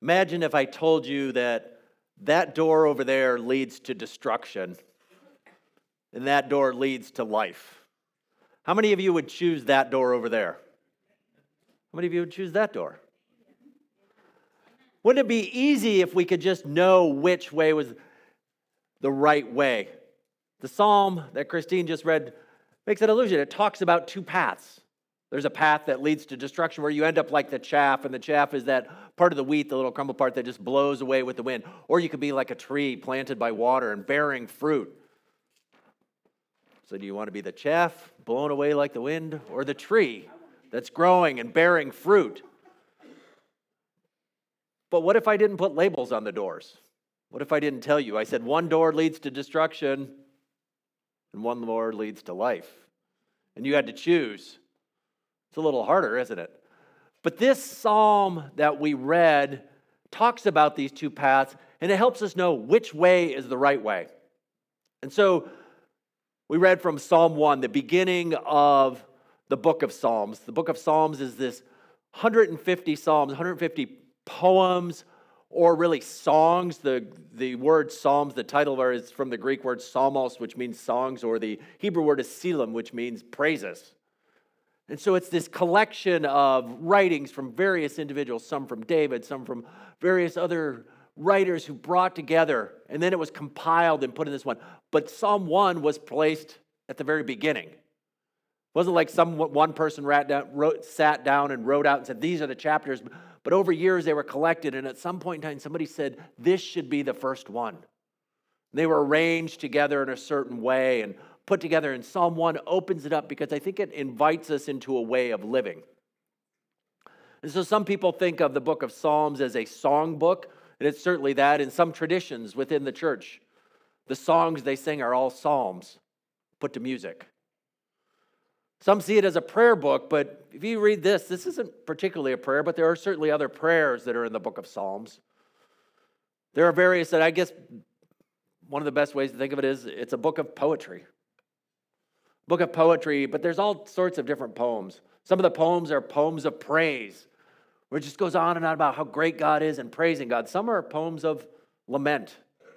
Imagine if I told you that that door over there leads to destruction and that door leads to life. How many of you would choose that door over there? How many of you would choose that door? Wouldn't it be easy if we could just know which way was the right way? The psalm that Christine just read makes an allusion. It talks about two paths. There's a path that leads to destruction where you end up like the chaff, and the chaff is that part of the wheat, the little crumble part that just blows away with the wind. Or you could be like a tree planted by water and bearing fruit. So do you want to be the chaff blown away like the wind, or the tree that's growing and bearing fruit? But what if I didn't put labels on the doors? What if I didn't tell you? I said one door leads to destruction and one door leads to life. And you had to choose. It's a little harder, isn't it? But this psalm that we read talks about these two paths, and it helps us know which way is the right way. And so we read from Psalm 1, the beginning of the book of Psalms. The book of Psalms is this 150 psalms, 150 poems, or really songs. The word psalms, the title is from the Greek word psalmos, which means songs, or the Hebrew word is psalm, which means praises. And so it's this collection of writings from various individuals, some from David, some from various other writers who brought together, and then it was compiled and put in this one. But Psalm 1 was placed at the very beginning. It wasn't like one person sat down and wrote out and said, these are the chapters. But over years they were collected, and at some point in time somebody said, this should be the first one. They were arranged together in a certain way and put together, and Psalm 1 opens it up because I think it invites us into a way of living. And so some people think of the book of Psalms as a song book, and it's certainly that. In some traditions within the church, the songs they sing are all psalms put to music. Some see it as a prayer book, but if you read this isn't particularly a prayer, but there are certainly other prayers that are in the book of Psalms. There are various that I guess one of the best ways to think of it is it's a book of poetry. Book of poetry, but there's all sorts of different poems. Some of the poems are poems of praise, where it just goes on and on about how great God is and praising God. Some are poems of lament,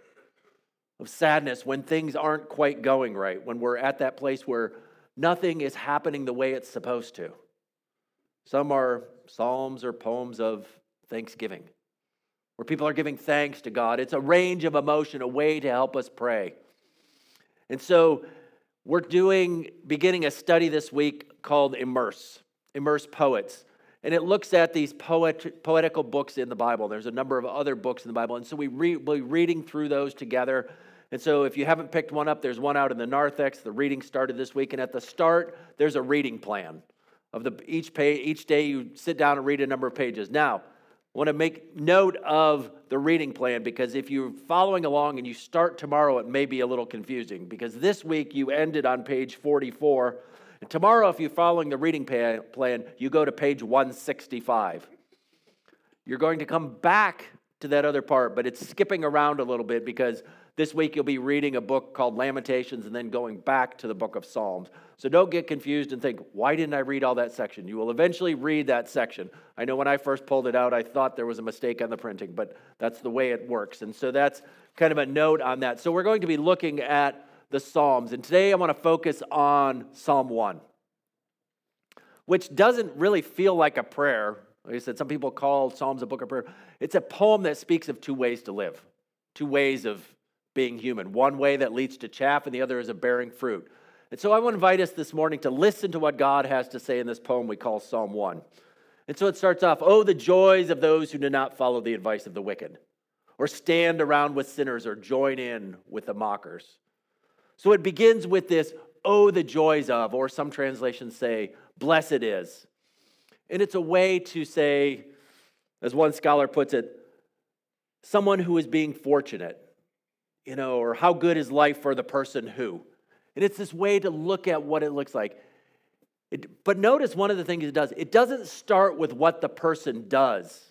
of sadness when things aren't quite going right, when we're at that place where nothing is happening the way it's supposed to. Some are psalms or poems of thanksgiving, where people are giving thanks to God. It's a range of emotion, a way to help us pray. And so we're beginning a study this week called Immerse Poets. And it looks at these poetical books in the Bible. There's a number of other books in the Bible. And so we'll be reading through those together. And so if you haven't picked one up, there's one out in the narthex. The reading started this week. And at the start, there's a reading plan. Each day you sit down and read a number of pages. Now, I want to make note of the reading plan, because if you're following along and you start tomorrow, it may be a little confusing, because this week you ended on page 44. And tomorrow, if you're following the reading plan, you go to page 165. You're going to come back to that other part, but it's skipping around a little bit, because this week you'll be reading a book called Lamentations and then going back to the book of Psalms. So don't get confused and think, why didn't I read all that section? You will eventually read that section. I know when I first pulled it out, I thought there was a mistake on the printing, but that's the way it works. And so that's kind of a note on that. So we're going to be looking at the Psalms. And today I want to focus on Psalm 1, which doesn't really feel like a prayer. Like I said, some people call Psalms a book of prayer. It's a poem that speaks of two ways to live, two ways of being human. One way that leads to chaff, and the other is of bearing fruit. And so I want to invite us this morning to listen to what God has to say in this poem we call Psalm 1. And so it starts off, "Oh, the joys of those who do not follow the advice of the wicked, or stand around with sinners, or join in with the mockers." So it begins with this, "Oh, the joys of," or some translations say, "blessed is." And it's a way to say, as one scholar puts it, someone who is being fortunate, or how good is life for the person who. And it's this way to look at what it looks like. But notice one of the things it does. It doesn't start with what the person does.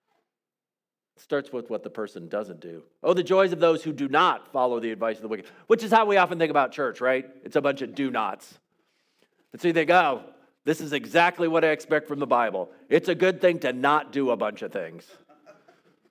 It starts with what the person doesn't do. "Oh, the joys of those who do not follow the advice of the wicked," which is how we often think about church, right? It's a bunch of do-nots. And so you think, oh, this is exactly what I expect from the Bible. It's a good thing to not do a bunch of things.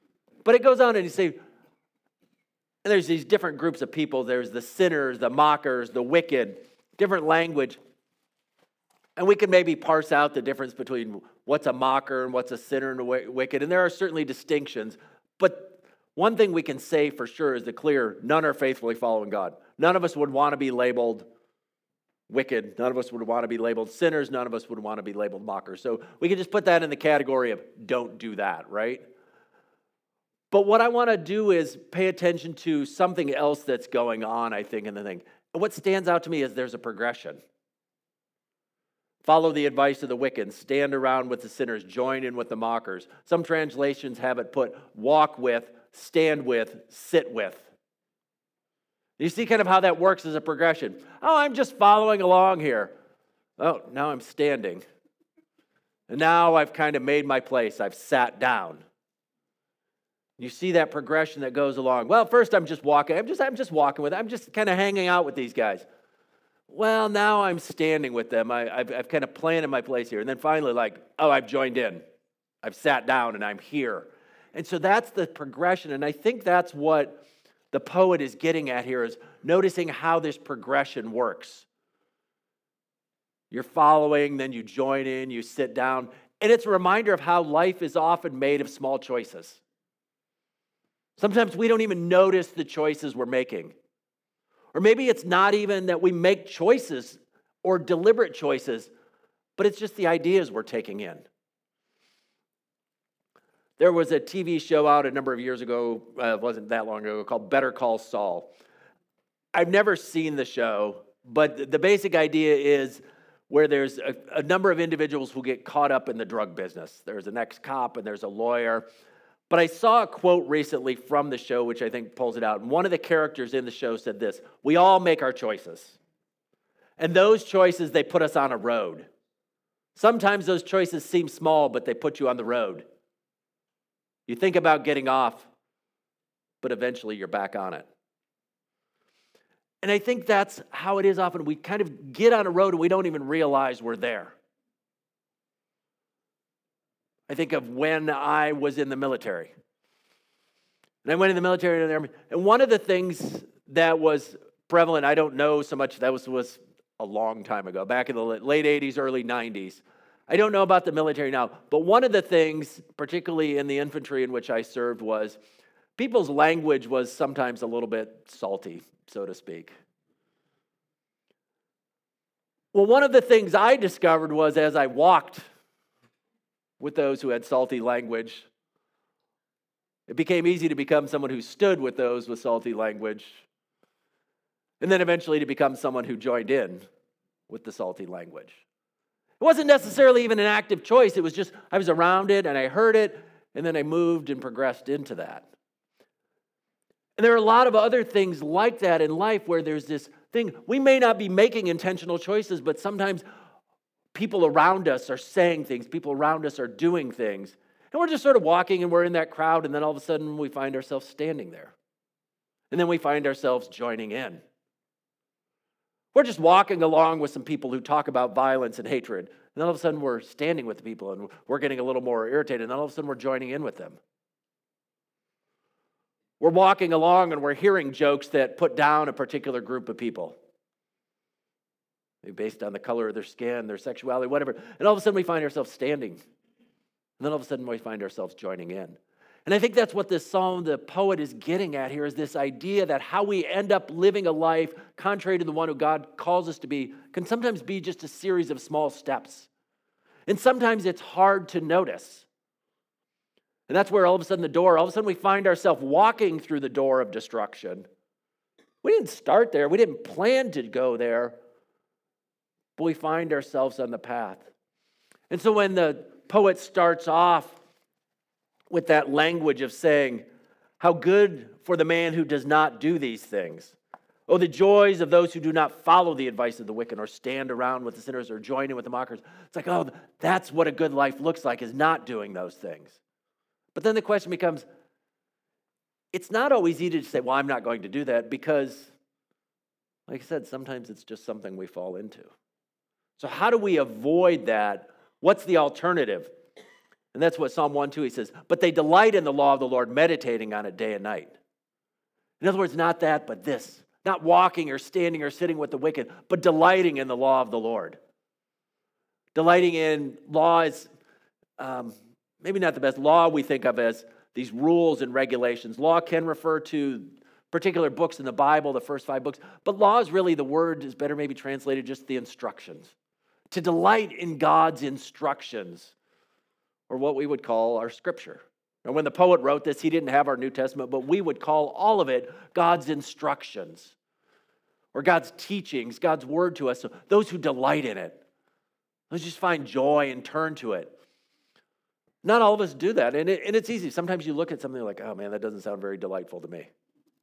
But it goes on and you say, and there's these different groups of people. There's the sinners, the mockers, the wicked, different language. And we can maybe parse out the difference between what's a mocker and what's a sinner and a wicked. And there are certainly distinctions. But one thing we can say for sure is none are faithfully following God. None of us would want to be labeled wicked. None of us would want to be labeled sinners. None of us would want to be labeled mockers. So we can just put that in the category of don't do that, right? But what I want to do is pay attention to something else that's going on, I think, in the thing. And what stands out to me is there's a progression. Follow the advice of the wicked, stand around with the sinners, join in with the mockers. Some translations have it put walk with, stand with, sit with. You see kind of how that works as a progression. Oh, I'm just following along here. Oh, now I'm standing. And now I've kind of made my place. I've sat down. You see that progression that goes along. Well, first I'm just walking. I'm just walking with them. I'm just kind of hanging out with these guys. Well, now I'm standing with them. I've kind of planted my place here. And then finally, I've joined in. I've sat down and I'm here. And so that's the progression. And I think that's what the poet is getting at here, is noticing how this progression works. You're following, then you join in, you sit down. And it's a reminder of how life is often made of small choices. Sometimes we don't even notice the choices we're making. Or maybe it's not even that we make choices or deliberate choices, but it's just the ideas we're taking in. There was a TV show out a number of years ago, it wasn't that long ago, called Better Call Saul. I've never seen the show, but the basic idea is where there's a number of individuals who get caught up in the drug business. There's an ex-cop and there's a lawyer. But I saw a quote recently from the show, which I think pulls it out. And one of the characters in the show said this: we all make our choices. And those choices, they put us on a road. Sometimes those choices seem small, but they put you on the road. You think about getting off, but eventually you're back on it. And I think that's how it is often. We kind of get on a road and we don't even realize we're there. I think of when I was in the military. And I went in the military and the Army. And one of the things that was prevalent, I don't know so much, that was a long time ago, back in the late 80s, early 90s. I don't know about the military now, but one of the things, particularly in the infantry in which I served, was people's language was sometimes a little bit salty, so to speak. Well, one of the things I discovered was as I walked with those who had salty language, it became easy to become someone who stood with those with salty language, and then eventually to become someone who joined in with the salty language. It wasn't necessarily even an active choice. It was just I was around it and I heard it, and then I moved and progressed into that. And there are a lot of other things like that in life where there's this thing. We may not be making intentional choices, but sometimes people around us are saying things. People around us are doing things. And we're just sort of walking and we're in that crowd, and then all of a sudden we find ourselves standing there. And then we find ourselves joining in. We're just walking along with some people who talk about violence and hatred. And then all of a sudden we're standing with the people and we're getting a little more irritated. And then all of a sudden we're joining in with them. We're walking along and we're hearing jokes that put down a particular group of people. Maybe based on the color of their skin, their sexuality, whatever. And all of a sudden we find ourselves standing. And then all of a sudden we find ourselves joining in. And I think that's what this psalm, the poet, is getting at here, is this idea that how we end up living a life contrary to the one who God calls us to be can sometimes be just a series of small steps. And sometimes it's hard to notice. And that's where all of a sudden we find ourselves walking through the door of destruction. We didn't start there. We didn't plan to go there. But we find ourselves on the path. And so when the poet starts off with that language of saying, how good for the man who does not do these things. Oh, the joys of those who do not follow the advice of the wicked or stand around with the sinners or join in with the mockers. It's like, oh, that's what a good life looks like, is not doing those things. But then the question becomes, it's not always easy to say, well, I'm not going to do that, because, like I said, sometimes it's just something we fall into. So how do we avoid that? What's the alternative? And that's what Psalm 1:2, he says, but they delight in the law of the Lord, meditating on it day and night. In other words, not that, but this. Not walking or standing or sitting with the wicked, but delighting in the law of the Lord. Delighting in law is maybe not the best. Law we think of as these rules and regulations. Law can refer to particular books in the Bible, the first 5 books, but law is really, the word is better maybe translated just the instructions. To delight in God's instructions, or what we would call our scripture. Now, when the poet wrote this, he didn't have our New Testament, but we would call all of it God's instructions, or God's teachings, God's word to us. So those who delight in it, those just find joy and turn to it. Not all of us do that, and it's easy. Sometimes you look at something like, oh man, that doesn't sound very delightful to me.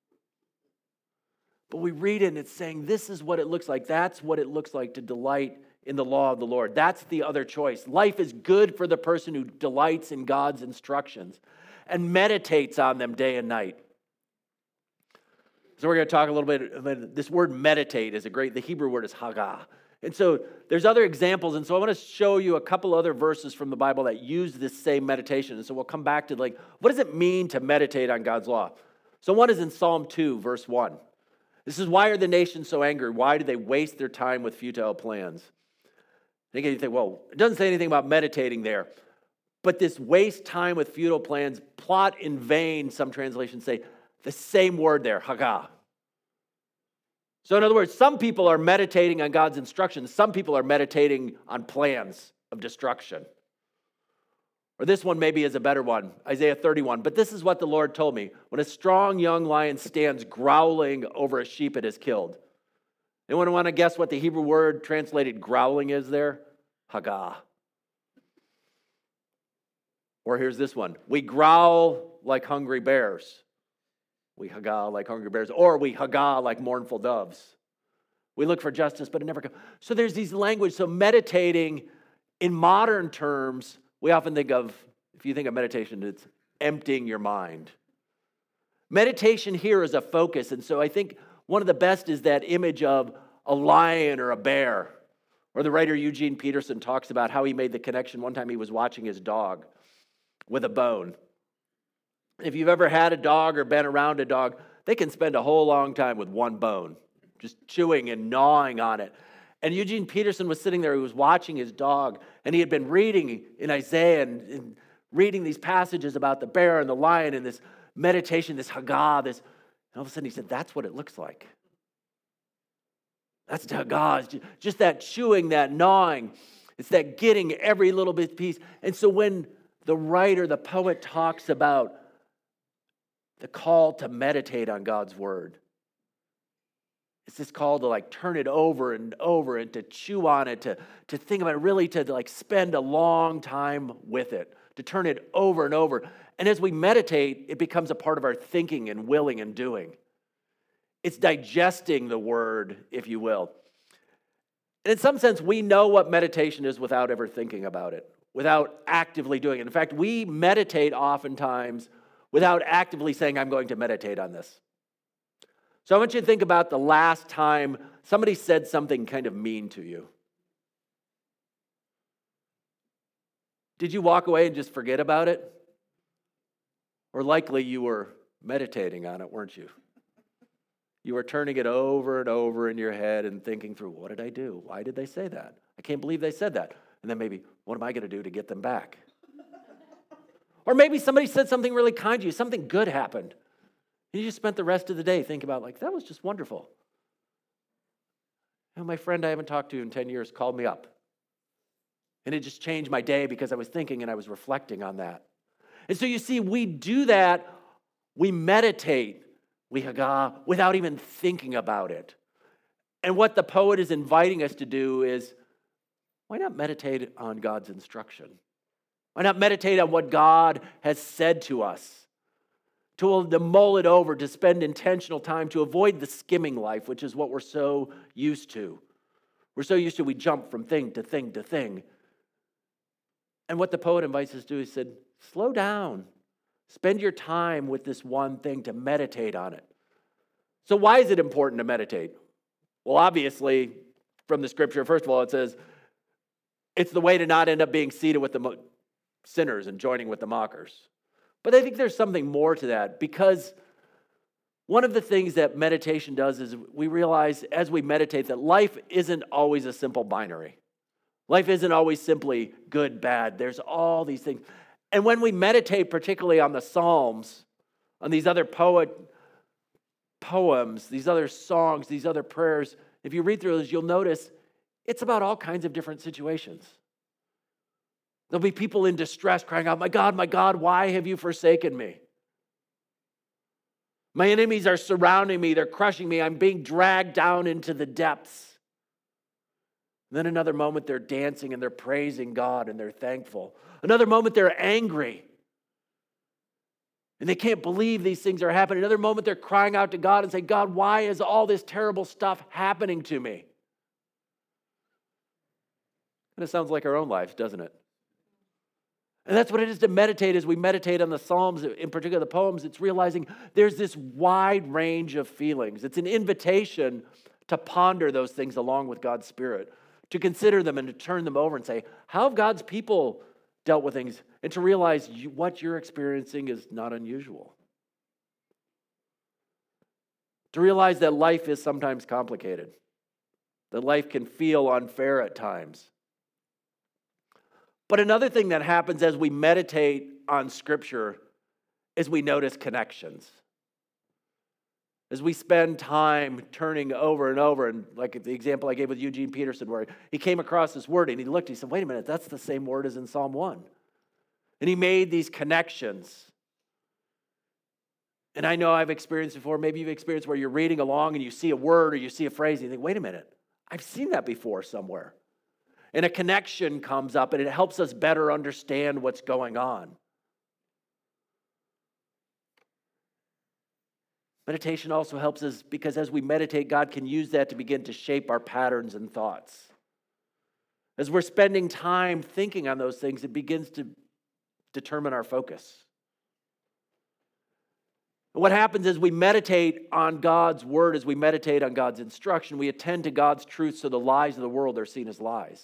But we read it and it's saying this is what it looks like. That's what it looks like to delight in the law of the Lord. That's the other choice. Life is good for the person who delights in God's instructions and meditates on them day and night. So we're going to talk a little bit about this word meditate is the Hebrew word is hagah. And so there's other examples. And so I want to show you a couple other verses from the Bible that use this same meditation. And so we'll come back to what does it mean to meditate on God's law? So one is in Psalm 2, verse 1. This is, why are the nations so angry? Why do they waste their time with futile plans? And again, you think, well, it doesn't say anything about meditating there. But this waste time with futile plans, plot in vain, some translations say, the same word there, hagah. So in other words, some people are meditating on God's instructions. Some people are meditating on plans of destruction. Or this one maybe is a better one, Isaiah 31. But this is what the Lord told me. When a strong young lion stands growling over a sheep it has killed. Anyone want to guess what the Hebrew word translated growling is there? Hagah. Or here's this one. We growl like hungry bears. We hagah like hungry bears. Or we hagah like mournful doves. We look for justice, but it never comes. So there's these language. So meditating in modern terms, we often think of, if you think of meditation, it's emptying your mind. Meditation here is a focus. And so I think one of the best is that image of a lion or a bear. Or the writer Eugene Peterson talks about how he made the connection. One time he was watching his dog with a bone. If you've ever had a dog or been around a dog, they can spend a whole long time with one bone, just chewing and gnawing on it. And Eugene Peterson was sitting there, he was watching his dog, and he had been reading in Isaiah and reading these passages about the bear and the lion and this meditation, this hagah, and all of a sudden he said, that's what it looks like. That's the hagah, it's just that chewing, that gnawing. It's that getting every little bit piece. And so when the writer, the poet talks about the call to meditate on God's word, it's this call to turn it over and over and to chew on it, to think about it, really to spend a long time with it, to turn it over and over. And as we meditate, it becomes a part of our thinking and willing and doing. It's digesting the word, if you will. And in some sense, we know what meditation is without ever thinking about it, without actively doing it. In fact, we meditate oftentimes without actively saying, I'm going to meditate on this. So I want you to think about the last time somebody said something kind of mean to you. Did you walk away and just forget about it? Or likely you were meditating on it, weren't you? You were turning it over and over in your head and thinking through, what did I do? Why did they say that? I can't believe they said that. And then maybe, what am I going to do to get them back? Or maybe somebody said something really kind to you, something good happened. And you just spent the rest of the day thinking about, that was just wonderful. And my friend I haven't talked to in 10 years called me up. And it just changed my day because I was thinking and I was reflecting on that. And so you see, we do that, we meditate, we hagah, without even thinking about it. And what the poet is inviting us to do is, why not meditate on God's instruction? Why not meditate on what God has said to us? To mull it over, to spend intentional time, to avoid the skimming life, which is what we're so used to. We're so used to, we jump from thing to thing to thing. And what the poet invites us to do is said, slow down. Spend your time with this one thing to meditate on it. So why is it important to meditate? Well, obviously, from the scripture, first of all, it says, it's the way to not end up being seated with the sinners and joining with the mockers. But I think there's something more to that, because one of the things that meditation does is we realize as we meditate that life isn't always a simple binary. Life isn't always simply good, bad. There's all these things. And when we meditate, particularly on the Psalms, on these other poems, these other songs, these other prayers, if you read through those, you'll notice it's about all kinds of different situations. There'll be people in distress crying out, my God, why have you forsaken me? My enemies are surrounding me. They're crushing me. I'm being dragged down into the depths. And then another moment they're dancing and they're praising God and they're thankful. Another moment they're angry and they can't believe these things are happening. Another moment they're crying out to God and saying, God, why is all this terrible stuff happening to me? And it sounds like our own lives, doesn't it? And that's what it is to meditate. As we meditate on the Psalms, in particular the poems, it's realizing there's this wide range of feelings. It's an invitation to ponder those things along with God's Spirit, to consider them and to turn them over and say, how have God's people dealt with things? And to realize what you're experiencing is not unusual. To realize that life is sometimes complicated, that life can feel unfair at times. But another thing that happens as we meditate on Scripture is we notice connections. As we spend time turning over and over, and like the example I gave with Eugene Peterson, where he came across this word and he looked, he said, wait a minute, that's the same word as in Psalm 1. And he made these connections. And I know I've experienced before, maybe you've experienced where you're reading along and you see a word or you see a phrase and you think, wait a minute, I've seen that before somewhere. And a connection comes up and it helps us better understand what's going on. Meditation also helps us because as we meditate, God can use that to begin to shape our patterns and thoughts. As we're spending time thinking on those things, it begins to determine our focus. And what happens is we meditate on God's word, as we meditate on God's instruction, we attend to God's truth so the lies of the world are seen as lies.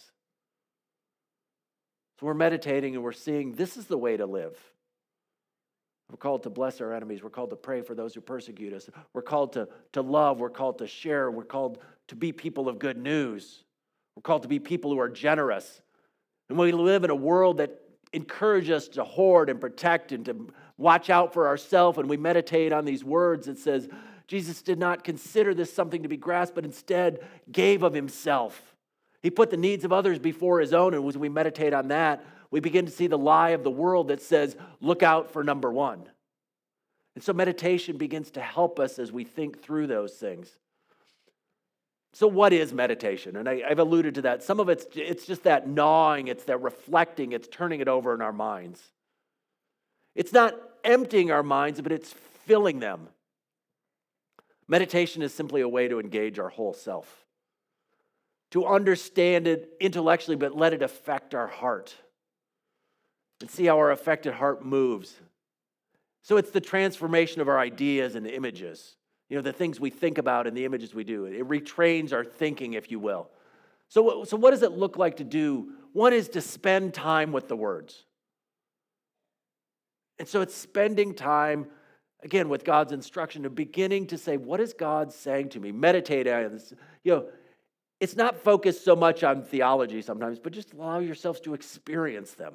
So we're meditating and we're seeing this is the way to live. We're called to bless our enemies. We're called to pray for those who persecute us. We're called to love. We're called to share. We're called to be people of good news. We're called to be people who are generous. And we live in a world that encourages us to hoard and protect and to watch out for ourselves. And we meditate on these words that says, Jesus did not consider this something to be grasped, but instead gave of himself. He put the needs of others before his own. And as we meditate on that, we begin to see the lie of the world that says, look out for number one. And so meditation begins to help us as we think through those things. So what is meditation? And I've alluded to that. Some of it's just that gnawing, it's that reflecting, it's turning it over in our minds. It's not emptying our minds, but it's filling them. Meditation is simply a way to engage our whole self, to understand it intellectually, but let it affect our heart and see how our affected heart moves. So it's the transformation of our ideas and images, the things we think about and the images we do. It retrains our thinking, if you will. So what does it look like to do? One is to spend time with the words. And so it's spending time, again, with God's instruction, of beginning to say, what is God saying to me? Meditate on this. It's not focused so much on theology sometimes, but just allow yourselves to experience them.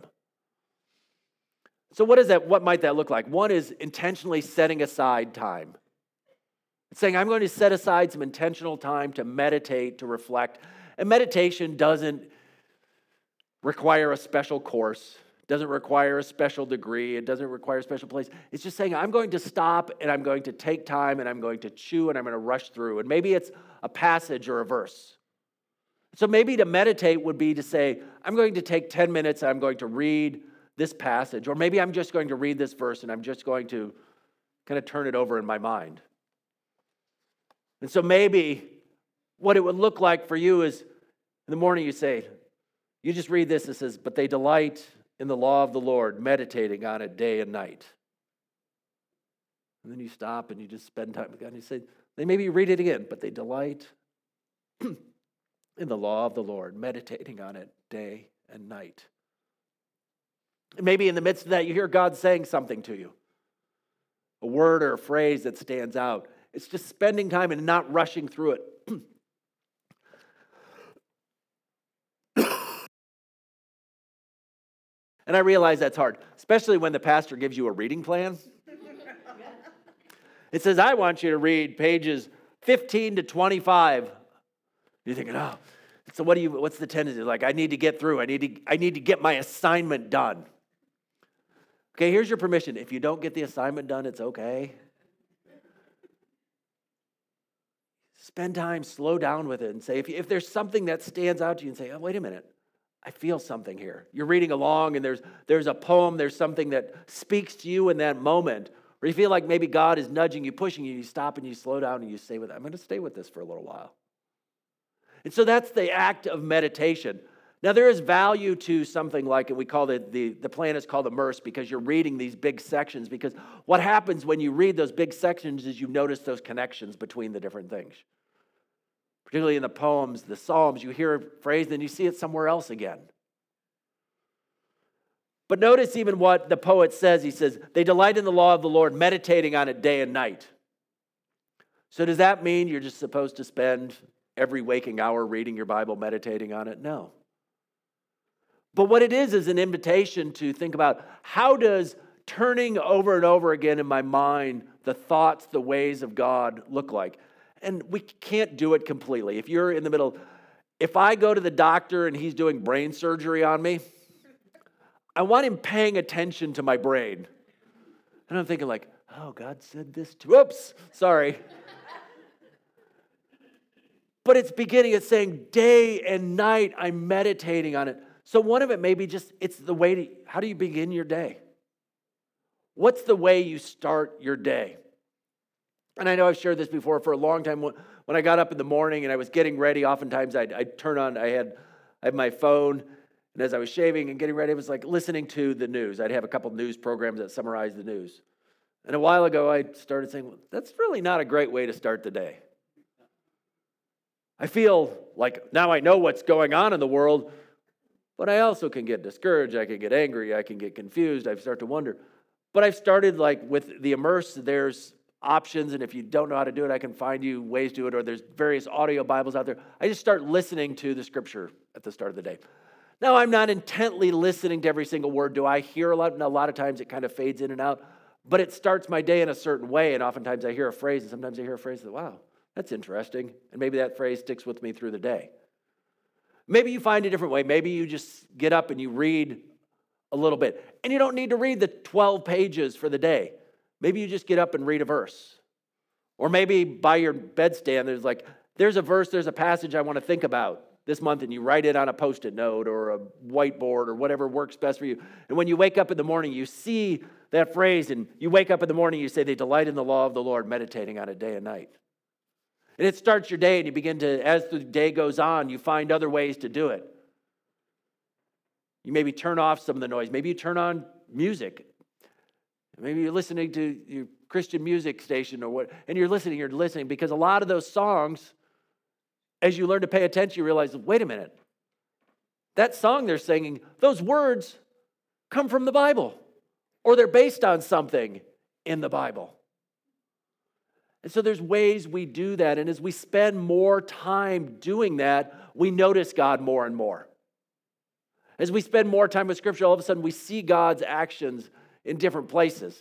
So what is that? What might that look like? One is intentionally setting aside time. It's saying, I'm going to set aside some intentional time to meditate, to reflect. And meditation doesn't require a special course, doesn't require a special degree, it doesn't require a special place. It's just saying, I'm going to stop and I'm going to take time and I'm going to chew and I'm going to rush through. And maybe it's a passage or a verse. So maybe to meditate would be to say, I'm going to take 10 minutes and I'm going to read this passage, or maybe I'm just going to read this verse and I'm just going to kind of turn it over in my mind. And so maybe what it would look like for you is in the morning you say, you just read this, it says, but they delight in the law of the Lord, meditating on it day and night. And then you stop and you just spend time with God and you say, maybe you read it again, but they delight in the law of the Lord, meditating on it day and night. Maybe in the midst of that, you hear God saying something to you, a word or a phrase that stands out. It's just spending time and not rushing through it. And I realize that's hard, especially when the pastor gives you a reading plan. It says, I want you to read pages 15 to 25. You're thinking, oh, so what's the tendency? Like, I need to get through. I need to get my assignment done. Okay, here's your permission. If you don't get the assignment done, it's okay. Spend time, slow down with it, and say, if there's something that stands out to you, and say, oh, wait a minute, I feel something here. You're reading along, and there's a poem, there's something that speaks to you in that moment, or you feel like maybe God is nudging you, pushing you, you stop and you slow down and you say, I'm going to stay with this for a little while. And so that's the act of meditation. Now, there is value to something like, and we call it, the plan is called immerse, because you're reading these big sections, because what happens when you read those big sections is you notice those connections between the different things. Particularly in the poems, the Psalms, you hear a phrase, then you see it somewhere else again. But notice even what the poet says. He says, they delight in the law of the Lord, meditating on it day and night. So does that mean you're just supposed to spend every waking hour reading your Bible, meditating on it? No. But what it is an invitation to think about, how does turning over and over again in my mind the thoughts, the ways of God look like? And we can't do it completely. If you're in the middle, if I go to the doctor and he's doing brain surgery on me, I want him paying attention to my brain. And I'm thinking like, oh, God said this too. Oops, sorry. But it's saying day and night I'm meditating on it. So one of it may be just, it's the way how do you begin your day? What's the way you start your day? And I know I've shared this before. For a long time, when I got up in the morning and I was getting ready, oftentimes I'd turn on, I had my phone, and as I was shaving and getting ready, it was like listening to the news. I'd have a couple news programs that summarized the news. And a while ago, I started saying, well, that's really not a great way to start the day. I feel like now I know what's going on in the world, but I also can get discouraged, I can get angry, I can get confused, I start to wonder. But I've started like with the Immerse, there's options, and if you don't know how to do it, I can find you ways to do it, or there's various audio Bibles out there. I just start listening to the scripture at the start of the day. Now, I'm not intently listening to every single word. Do I hear a lot? And a lot of times it kind of fades in and out, but it starts my day in a certain way, and oftentimes I hear a phrase, and sometimes I hear a phrase that, wow, that's interesting, and maybe that phrase sticks with me through the day. Maybe you find a different way. Maybe you just get up and you read a little bit, and you don't need to read the 12 pages for the day. Maybe you just get up and read a verse. Or maybe by your bedstand, there's a verse, there's a passage I want to think about this month, and you write it on a Post-it note or a whiteboard or whatever works best for you. And when you wake up in the morning, you see that phrase, and you wake up in the morning, you say, they delight in the law of the Lord, meditating on it day and night. And it starts your day, and you begin to, as the day goes on, you find other ways to do it. You maybe turn off some of the noise. Maybe you turn on music. Maybe you're listening to your Christian music station or what, and you're listening because a lot of those songs, as you learn to pay attention, you realize, wait a minute, that song they're singing, those words come from the Bible, or they're based on something in the Bible. And so there's ways we do that, and as we spend more time doing that, we notice God more and more. As we spend more time with Scripture, all of a sudden we see God's actions in different places.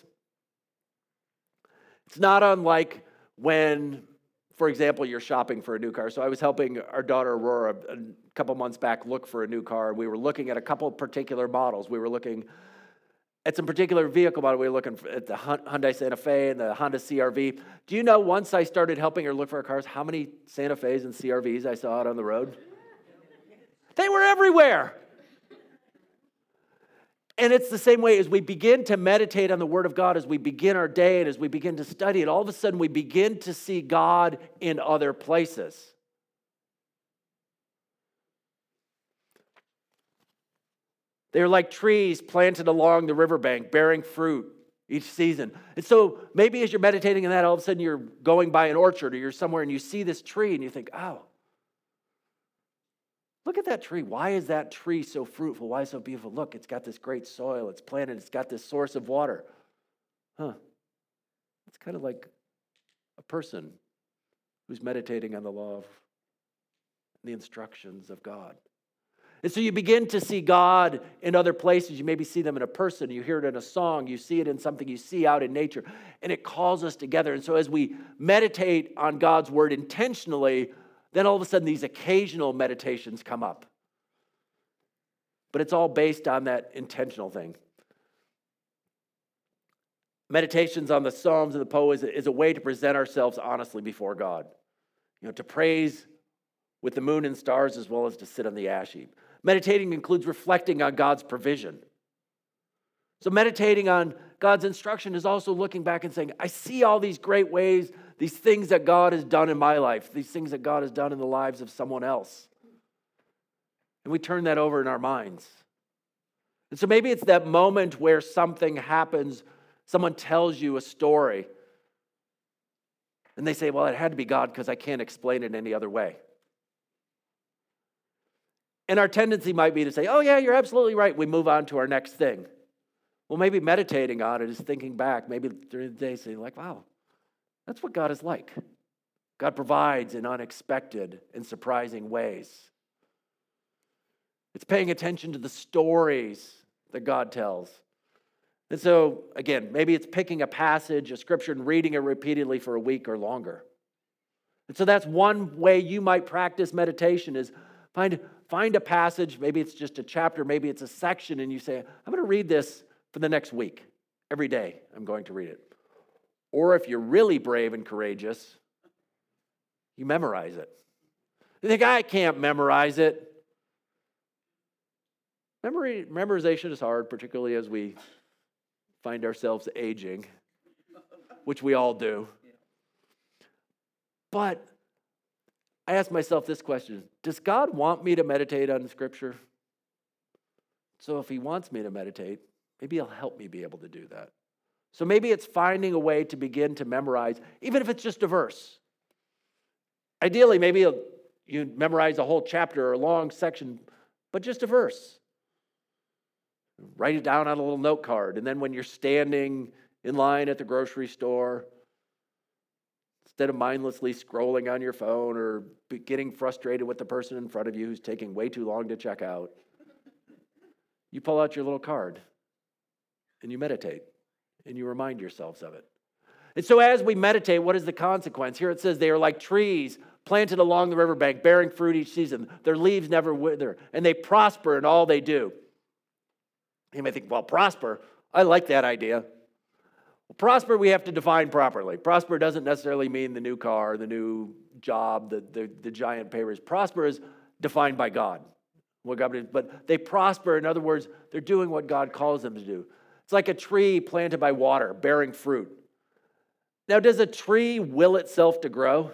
It's not unlike when, for example, you're shopping for a new car. So I was helping our daughter Aurora a couple months back look for a new car. We were looking at a couple of particular models. We were looking at some particular vehicle model. We were looking at the Hyundai Santa Fe and the Honda CR-V. Do you know, once I started helping her look for her cars, how many Santa Fe's and CR-V's I saw out on the road? They were everywhere. And it's the same way as we begin to meditate on the Word of God, as we begin our day and as we begin to study it, all of a sudden we begin to see God in other places. They're like trees planted along the riverbank, bearing fruit each season. And so maybe as you're meditating on that, all of a sudden you're going by an orchard or you're somewhere and you see this tree and you think, oh, Look at that tree. Why is that tree so fruitful? Why is it so beautiful? Look, it's got this great soil. It's planted. It's got this source of water. It's kind of like a person who's meditating on the law of the instructions of God. And so you begin to see God in other places. You maybe see them in a person. You hear it in a song. You see it in something you see out in nature. And it calls us together. And so as we meditate on God's word intentionally, then all of a sudden these occasional meditations come up. But it's all based on that intentional thing. Meditations on the Psalms and the poems is a way to present ourselves honestly before God. To praise with the moon and stars as well as to sit on the ash heap. Meditating includes reflecting on God's provision. So meditating on God's instruction is also looking back and saying, I see all these great ways, these things that God has done in my life, these things that God has done in the lives of someone else. And we turn that over in our minds. And so maybe it's that moment where something happens, someone tells you a story, and they say, well, it had to be God because I can't explain it any other way. And our tendency might be to say, oh yeah, you're absolutely right. We move on to our next thing. Well, maybe meditating on it is thinking back, maybe during the day saying like, wow, that's what God is like. God provides in unexpected and surprising ways. It's paying attention to the stories that God tells. And so, again, maybe it's picking a passage, a scripture, and reading it repeatedly for a week or longer. And so that's one way you might practice meditation is find a passage, maybe it's just a chapter, maybe it's a section, and you say, I'm going to read this for the next week. Every day, I'm going to read it. Or if you're really brave and courageous, you memorize it. You think, I can't memorize it. Memorization is hard, particularly as we find ourselves aging, which we all do. But I ask myself this question, does God want me to meditate on Scripture? So if he wants me to meditate, maybe he'll help me be able to do that. So maybe it's finding a way to begin to memorize, even if it's just a verse. Ideally, maybe you memorize a whole chapter or a long section, but just a verse. Write it down on a little note card, and then when you're standing in line at the grocery store, instead of mindlessly scrolling on your phone or getting frustrated with the person in front of you who's taking way too long to check out, you pull out your little card and you meditate and you remind yourselves of it. And so as we meditate, what is the consequence? Here it says they are like trees planted along the riverbank, bearing fruit each season. Their leaves never wither, and they prosper in all they do. You may think, well, prosper, I like that idea. Well, prosper, we have to define properly. Prosper doesn't necessarily mean the new car, the new job, the giant pay raise. Prosper is defined by God. What God is, but they prosper. In other words, they're doing what God calls them to do. It's like a tree planted by water, bearing fruit. Now, does a tree will itself to grow?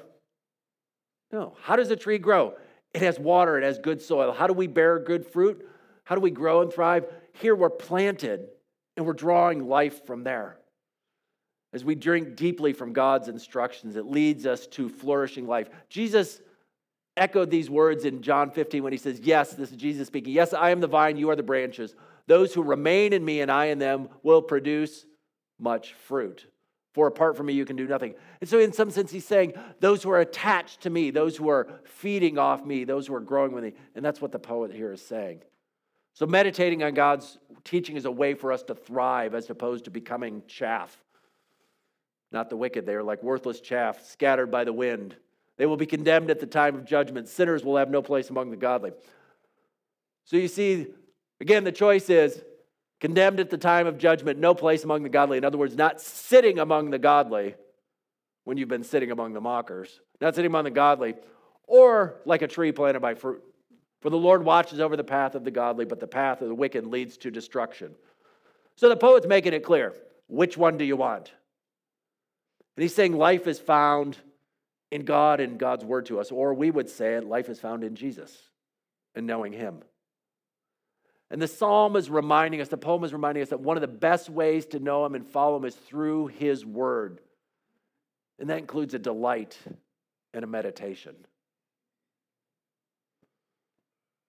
No. How does a tree grow? It has water, it has good soil. How do we bear good fruit? How do we grow and thrive? Here we're planted and we're drawing life from there. As we drink deeply from God's instructions, it leads us to flourishing life. Jesus echoed these words in John 15 when he says, yes, this is Jesus speaking. Yes, I am the vine, you are the branches. Those who remain in me and I in them will produce much fruit. For apart from me, you can do nothing. And so in some sense, he's saying, those who are attached to me, those who are feeding off me, those who are growing with me. And that's what the poet here is saying. So meditating on God's teaching is a way for us to thrive as opposed to becoming chaff. Not the wicked. They are like worthless chaff, scattered by the wind. They will be condemned at the time of judgment. Sinners will have no place among the godly. So you see, again, the choice is condemned at the time of judgment, no place among the godly. In other words, not sitting among the godly when you've been sitting among the mockers. Not sitting among the godly, or like a tree planted by fruit. For the Lord watches over the path of the godly, but the path of the wicked leads to destruction. So the poet's making it clear. Which one do you want? And he's saying life is found in God and God's word to us. Or we would say it, life is found in Jesus and knowing him. And the psalm is reminding us, the poem is reminding us that one of the best ways to know him and follow him is through his word. And that includes a delight and a meditation.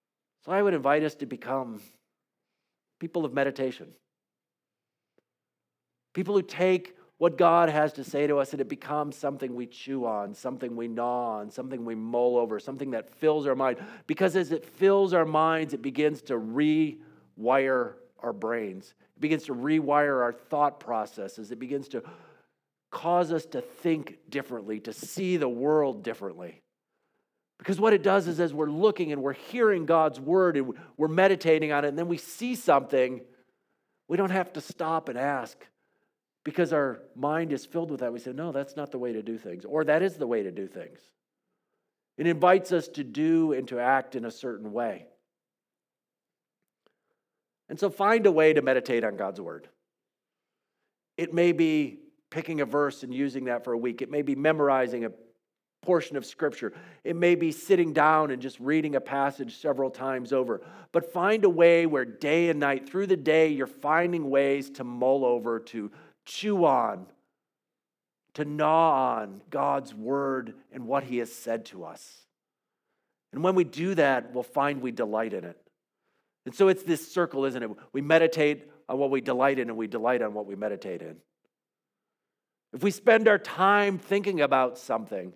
So I would invite us to become people of meditation. People who take what God has to say to us and it becomes something we chew on, something we gnaw on, something we mull over, something that fills our mind. Because as it fills our minds, it begins to rewire our brains. It begins to rewire our thought processes. It begins to cause us to think differently, to see the world differently. Because what it does is as we're looking and we're hearing God's word and we're meditating on it, and then we see something, we don't have to stop and ask because our mind is filled with that. We say, no, that's not the way to do things, or that is the way to do things. It invites us to do and to act in a certain way. And so find a way to meditate on God's word. It may be picking a verse and using that for a week. It may be memorizing a portion of Scripture. It may be sitting down and just reading a passage several times over. But find a way where day and night, through the day, you're finding ways to mull over, to chew on, to gnaw on God's word and what He has said to us. And when we do that, we'll find we delight in it. And so it's this circle, isn't it? We meditate on what we delight in, and we delight on what we meditate in. If we spend our time thinking about something,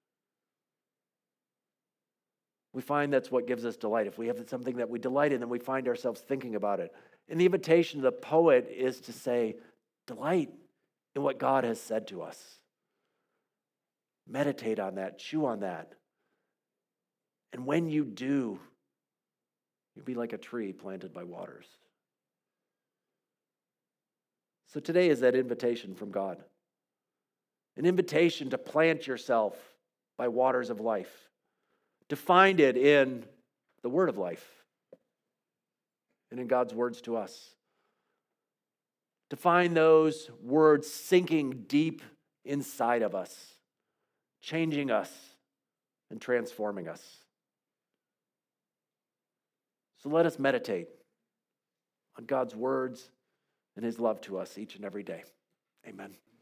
we find that's what gives us delight. If we have something that we delight in, then we find ourselves thinking about it. And the invitation of the poet is to say, delight in what God has said to us. Meditate on that, chew on that. And when you do, you'll be like a tree planted by waters. So today is that invitation from God. An invitation to plant yourself by waters of life. To find it in the word of life and in God's words to us. To find those words sinking deep inside of us, changing us and transforming us. So let us meditate on God's words and His love to us each and every day. Amen.